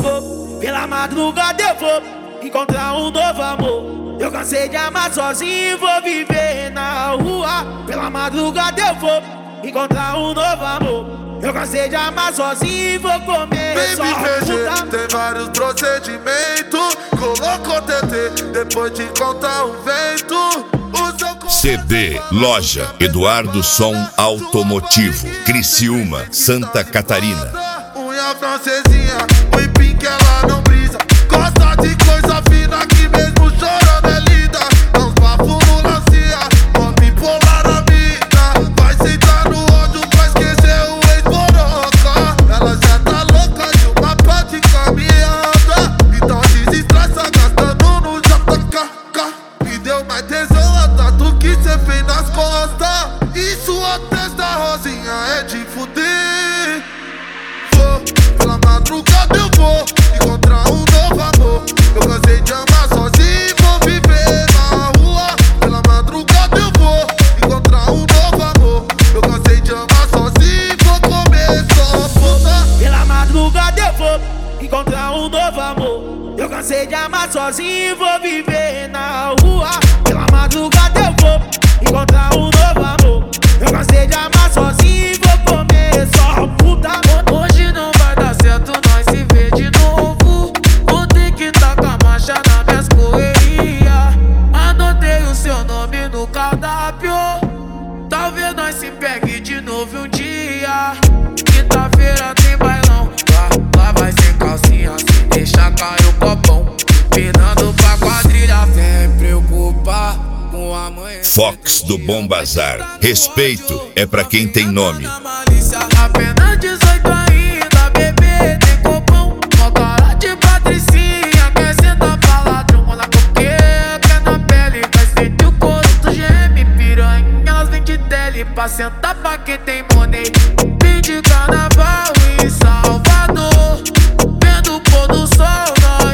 Pela madrugada eu vou encontrar um novo amor. Eu cansei de amar sozinho e vou viver na rua. Pela madrugada eu vou encontrar um novo amor. Eu cansei de amar sozinho e vou comer só puta. Tem vários procedimentos. Colocou TT depois de contar o vento. CD Loja Eduardo Som Automotivo, Criciúma, Santa Catarina. Unha francesinha, o empim que ela não brisa. Gosta de coisa fina que mesmo chorando é linda. Não vá fumulancia, uma bipolar na vida. Vai sentar no ódio pra esquecer o ex-boroca. Ela já tá louca de uma pá de caminhada. Então desestressa gastando no JKK. Me deu mais tesão a tatu que cê fez nas costas. E sua testa rosinha é de fuder. Pela madrugada eu vou encontrar um novo amor. Eu cansei de amar sozinho e vou viver na rua. Pela madrugada eu vou encontrar um novo amor. Eu cansei de amar sozinho e vou comer só puta. Pela madrugada eu vou encontrar um novo amor. Eu cansei de amar sozinho e vou viver na rua. Pela madrugada eu vou encontrar um novo amor. Eu cansei de amar sozinho e vou comer só puta. Hoje não vai dar certo nós se ver de novo. Vou ter que tacar marcha nas minhas correrias. Anotei o seu nome no cardápio. Talvez nós se pegue de novo um dia. Quinta-feira tem bailão. Lá vai ser calcinha, se deixar cair o copão. Empinando pra quadrilha, sem preocupar com a mãe. Fox do Bom Bazar. Respeito é pra quem tem nome. Apenas 18 ainda, bebê, tem copão. Mó cara de patricinha, quer sentar pra ladrão. Olha porque quer na pele, vai sentir o couro do geme. Piranha, elas vêm de tele pra sentar pra quem tem money. Vim de carnaval em Salvador, vendo o pôr do sol no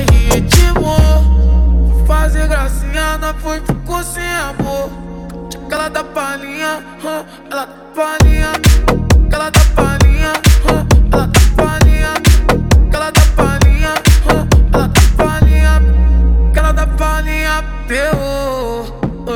ritmo. Fazer gracinha, não foi, ficou sem amor. Ela dá palhinha, ela dá palhinha. Ela dá palhinha, ela dá palhinha. Ela dá palhinha, ela dá palhinha. Ela dá palhinha, terror,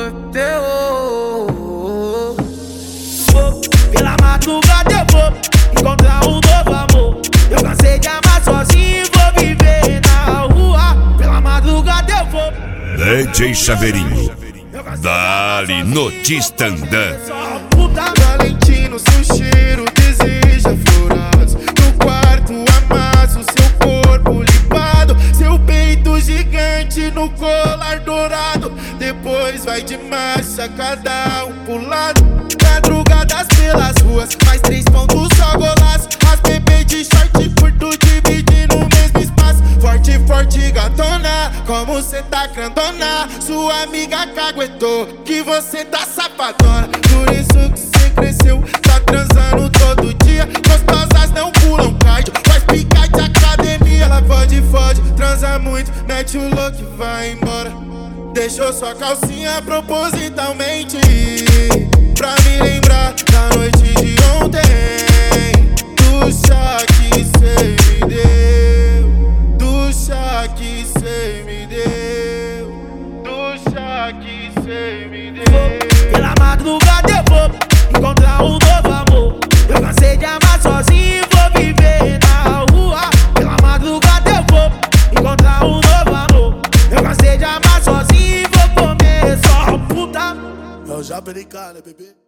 terror. Pela madrugada eu vou encontrar um novo amor. Eu cansei de amar sozinho e vou viver na rua. Pela madrugada eu vou DJ Chaveirinho, dali no Tistandã. Valentino, seu cheiro deseja florados. No quarto amasso, seu corpo limpado. Seu peito gigante no colar dourado. Depois vai de marcha, cada um pro lado. Madrugadas pelas ruas, mais 3 pontos só golaço. As bebês de short curto dividindo o mesmo espaço. Forte, forte, gatona, como cê tá grandona. Sua amiga caguetou que você tá safadona. Por isso que cê cresceu, tá transando todo dia. Gostosas não pulam cardio, faz picar de academia. Ela fode, transa muito, mete o louco e vai embora. Deixou sua calcinha propositalmente pra me lembrar da noite de ontem. Do chá que cê me deu, do chá que cê me deu, do chá que cê me deu. Pela madrugada eu vou encontrar um novo amor. Eu cansei de amar sozinho e vou viver na rua. Pela madrugada eu vou encontrar um novo amor. Eu cansei de amar sozinho e vou comer só puta. É o Jabericá, né, bebê?